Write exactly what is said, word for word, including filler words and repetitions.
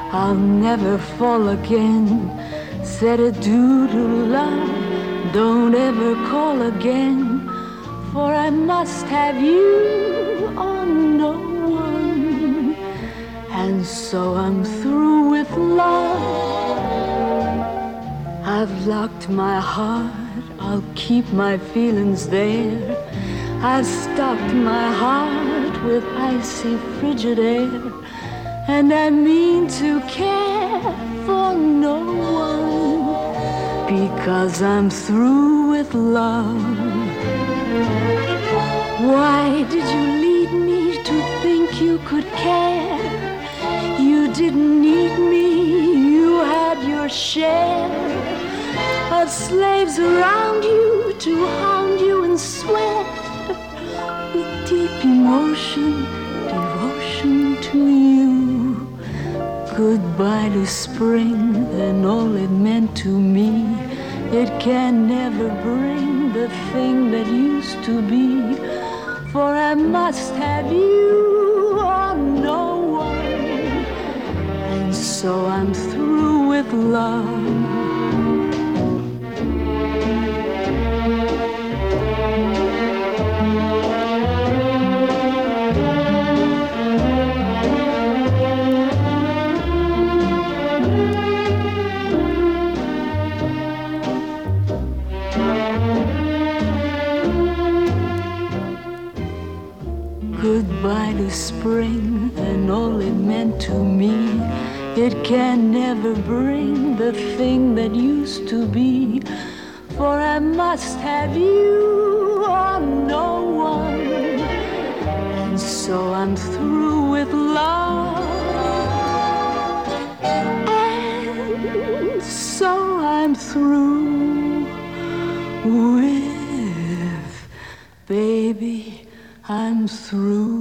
I'll never fall again. Said adieu to love, don't ever call again, for I must have you or no one. And so I'm through with love. I've locked my heart, I'll keep my feelings there. I've stocked my heart with icy frigid air, and I mean to care for no one, because I'm through with love. Why did you lead me to think you could care? You didn't need me, you had your share of slaves around you to hound you and sweat with deep emotion, devotion to you. Goodbye to spring and all it meant to me. It can never bring the thing that used to be, for I must have you or no one. And so I'm through with love. Goodbye to spring and all it meant to me. It can never bring the thing that used to be, for I must have you or no one. And so I'm through with love. And so I'm through with, baby, I'm through.